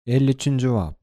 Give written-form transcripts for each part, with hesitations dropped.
53-nji bap.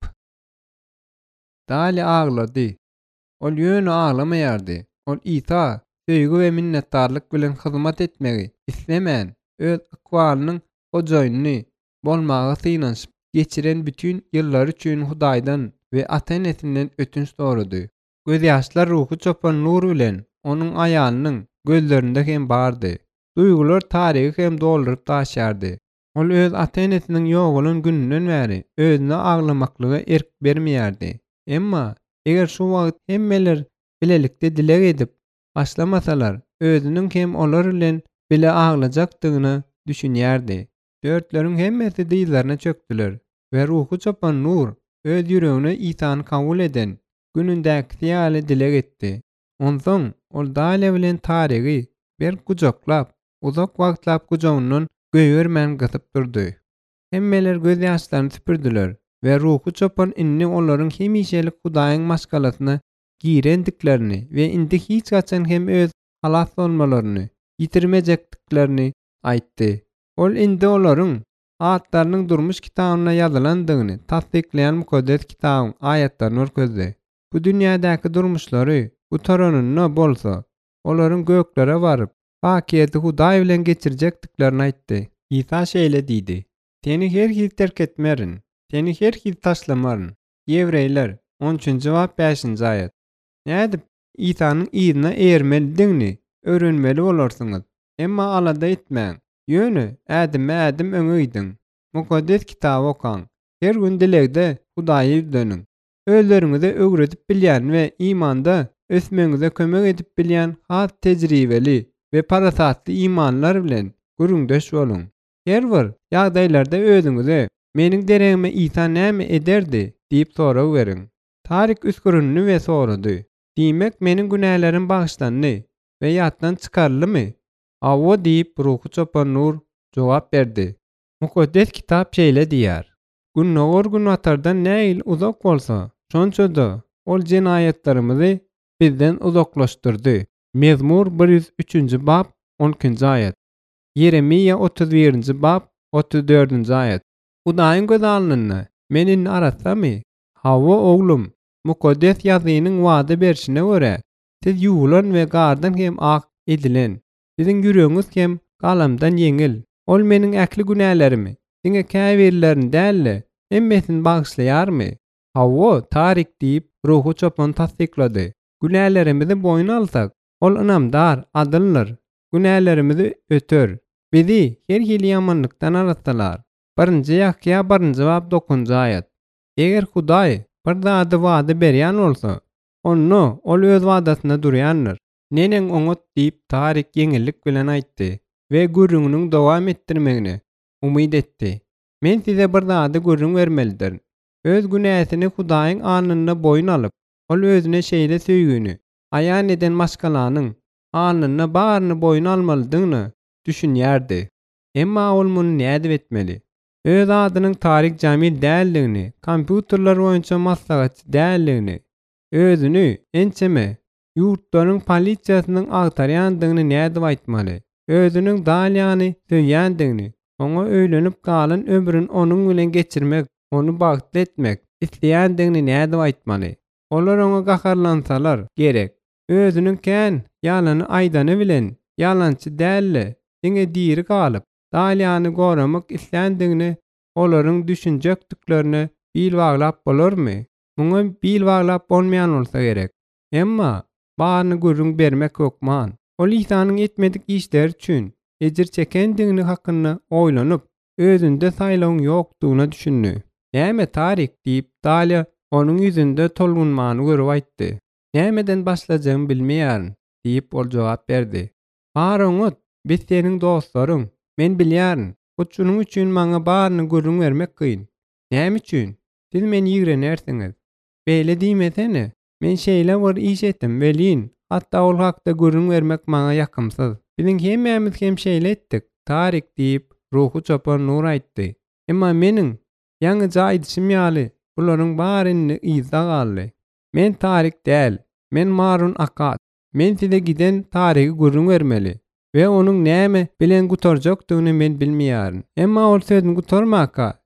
Dali ağlady. Ol ýöne ağlamaýardy. Ol Isa söýgü we minnetdarlyk bilen hyzmat etmegi islemän, öz ykbalynyň gojaýyny bolmagy synaşyp geçiren bütün ýyllar üçin Hudaýdan we ata-enesinden ötünç sorady. Göz ýaşlar ruhy çopan nur bilen onuň aýanynyň gözlerinde hem bardy. Duýgular tarygy hem dolduryp taşýardy. Ol öz ata-enesiniň ýok bolan gününden bäri özüne aglamaklyga erk bermeýärdi. Emma eger şu wagt hemmeler bilelikde dilek edip başlamasalar, özüniň hem olar bilen bile aglajakdygyny düşünýärdi. Dörtleriň hemmesi diýlaryna çökdiler we ruhy çopan nur öz ýüregine Isany kabul eden günündäki ýaly dilek etdi. Onsoň ol dale bilen tarygy bir gujaklap, uzak wagtlap gujagynyň göýermän gysyp durdy. Hemmeler göz ýaşlaryny süpürdiler we ruhy çopan inni olaryň hemişelik Hudaýyň maskalasyny girendiklerini we indi hiç gaçan hem öz halas bolmalaryny ýitirmejekdiklerini aýtdy. Ol indi olaryň atlarynyň durmuş kitabyna ýazylandygyny tasdikleýän mukaddes kitabyň aýatlaryny öküzdi. Bu dünýädäki durmuşlary bu taranyna bolsa, olaryň göklere baryp pakiýeti Hudaý bilen geçirjekdiklerini aýtdy. Isa şeýle diýdi: "Seni her kim terk etmerin, seni her kim taşlamaryn." Ýewreýler 13-nji bap 5-nji aýat. Nädip Isanyň ýerine ermelidigini öwrenmeli bolarsyňyz. Emma alada etmäň. Ýöne ädim öňe gidiň. Mukaddes kitaby okaň. Her gün dilegde Hudaýa dönüň. Özleriňizi öwredip bilýän we imanda ösmeňize kömek edip bilýän has tejribeli we parasatly imanlar bilen gürüňdeş boluň. Her bir ýagdaýlarda özüňize "Meniň deregime Isa näme ederdi?" diýip sorag beriň. Taryk üskürünni we sorady. "Diýmek meniň günälerim bagyşlandy we ýatdan çykarlymy?" "Awa" diýip ruhy çopan nur jogap berdi. Mukaddes kitap şeýle diýär: "Gün nowar gün atardan näil uzak bolsa, şonçada ol jenaýatlarymyzy bizden uzaklaşdyrdy." Mezmur 103-nji bap 12-nji aýat. Yeremiýa 31-nji bap 34-nji aýat. Hudaýyň göz alnyna meni aratsamy? "Hawa oglum, mukaddes ýazynyň wada berişine görä, siz ýuwulan we gardan hem ak edilen, siziň ýüregiňiz hem galamdan ýeňil. Ol meniň äkli günälerimi siňe käbirlerini dälle, emmesini bagyşlaýarmy?" Hawa taryk diýip ruhy çopan tasdiklady. "Günälerimizi boyuna alsak, ol ynamdar, adyllar. Günälerimizi öter. Bizi her hili ýamanlykdan aratsalar." 1-nji Ýahya 1-nji bap 9-njy aýat. Eger Hudaý bir zady wada berýän bolsa, onu ol öz wadasyna durýandyr. "Neneň oňa" diýip taryk ýeňillik bilen aýtdy we gürrüňiniň dowam etdirmegini umyd etdi. "Men size bir zady gürrüň bermelidir. Öz günäsini Hudaýyň anyna boyun alyp, ol özüne şeýle söýgüni aýan eden maşgalanyň anyna baryny boyun almalydygyny düşünýärdi. Emma ol muny nädip etmeli? Öz adynyň taryk jamil däldigini, kompýuterler boýunça maslahatçy däldigini, özüni ençeme ýurtlaryň polisiýasynyň agtarýandygyny nädip aýtmaly? Özüniň dalýany söýýändigini, oňa öýlenip galan ömrüni onuň bilen geçirmek, onu bagtly etmek isleýändigini nädip aýtmaly? Olar oňa gaharlansalar gerek. Özüniň kän ýalany aýdany bilen ýalançy dälle, diňe diri galyp dalýany goramak isleýändigini olaryň düşünjekdiklerini bil baglap bolarmy? Muňa bil baglap bolmaýan bolsa gerek. Emma baryny gürrüň bermek okman. Ol Isanyň etmedik işler üçin ejir çekendigini hakyna oýlanyp, özünde saýlagyň ýokdugyna düşündi. "Näme taryk?" diýip dalýa onuň ýüzünde tolgunmany görüp aýtdy. "Nämeden başlajagymy bilmeýärin" diýip ol jogap berdi. "Baryňyz, biz seniň dostlaryň, men bilýärin. Şunuň üçin maňa baryny gürrüň bermek kyn. Näme üçin? Siz meni ýigrenersiňiz. Beýle diýmesene, men şeýle bir iş etdim welin, hatda ol hakda gürrüň bermek maňa ýakymsyz. Biziň hemmämiz hem şeýle etdik." Taryk diýip ruhy çopan nur aýtdy. "Emma meniň ýaňyja aýdyşym ýaly bularyň baryny yza galdy. Men taryk däl, men Marun Akat. Men size giden tarygy gürrüň bermeli we onuň näme bilen gutarjakdygyny men bilmeýärin. Emma ol sözüni gutarmaka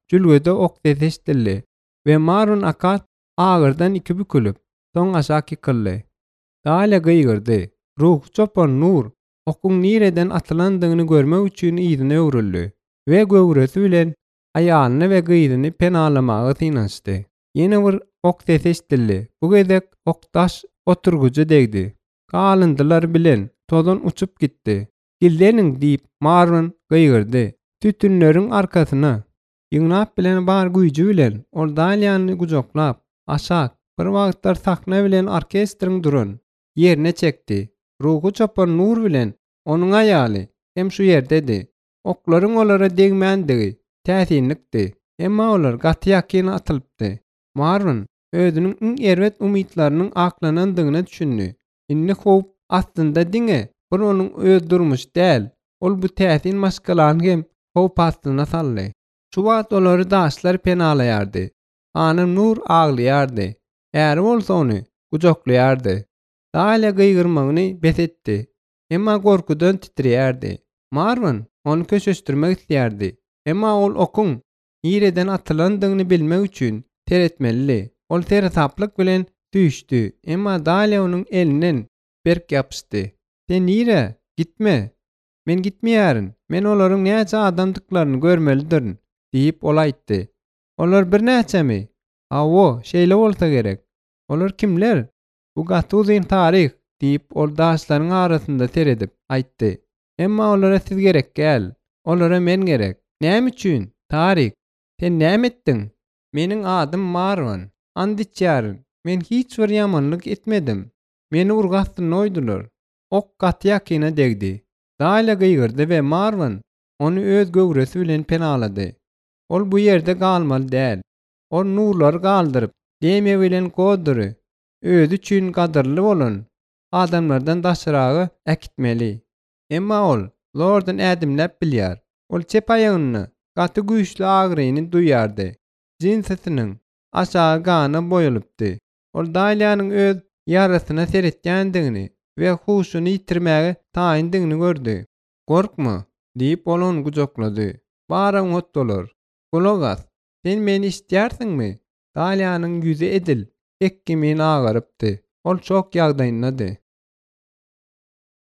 jülgede ok sesi eşdildi we Marwan akat agyrdan iki bükülüp soň aşağı kykyldy. Dala gıýgyrdy. Ruh çopan Nur okuň nireden atylandygyny görmek üçin ýzyna öwrüldi we göwresi bilen aýalyny we gyzyny penalamagy tynançdy. Ýene bir ok sesi eşdildi. Bu gezek oktaş oturguja degdi. Galyndylar bilen tozan uçup gitdi. "Gildeniň" diýip Marwan gıýgyrdy. Tütünleriň arkasyna ýygnap bilen bar güýji bilen ol Dalyany gujoklap aşak bir wagtlar sakna bilen orkestrň duran ýerine çekdi. Ruhu çopan Nur bilen onuň aýaly hem şu ýerdedi. Oklaryň olara degmändigi täsinlikdi. Emma olar gaty ýakyna atylypdy. Marwan özüniň iň erwet umytlarynyň aklanandygyna düşündi. Inni howp aslynda diňe bir onuň öz durmuş däl. Ol bu täsin maşgalany hem howp astyna saldy. Şu wagt olary daşlar penalaýardy. Anam Nur aglaýardy. Äri bolsa ony gujoklaýardy. Daýla gyýgyrmagyny besetdi. Emma gorkudan titrýärdi. Marwan onu köşeşdirmek isleýärdi. Emma ol okuň ýereden atylandygyny bilmek üçin teretmeli. Ol teretaplyk bilen düşdi. Emma Daýla onuň elinden berk ýapyşdy. "Sen nire? Gitme. Men gitmeýärin. Men olaryň näçe adamdyklaryny görmelidirin" diýip ol aýtdy. "Olar bir näçemi? Awo, şeýle bolsa gerek. Olar kimler? Bu gaty uzyn taryh" diýip ol daşlaryň arasynda teredip aýtdy. "Emma olara siz gerek gäl. Olara men gerek. Näme üçin? Taryh. Sen näme etdiň? Meniň adym Marwan. And içýärin. Men hiç bir ýamanlyk etmedim. Meni urgatdyny oýdular." Ok gaty ýakyna degdi. Daýla gyýgyrdy we Marwan onu öz göwresi bilen penalady. Ol bu ýerde galmaly däl. Ol nurlar galdyryp, deme bilen godury. Özü üçin gadyrly bolan adamlardan daşyragy äkitmeli. Emma ol lordan ädimläp bilýär. Ol çep aýagyny gaty güýçli agryny duýardy. Jinsiniň aşağı gana boýulypdy. Ol Daýlanyň öz ýarasyna seretýändigini we huşuny ýitirmäge taýyndygyny gördi. "Gorkma" diýip ol onu gujoklady. "Baram otdolar. Gulagas, sen meni istýärsiňmi?" Daýlanyň ýüzi edil, ekkimin agarypdy. Ol çok ýagdaýyndy.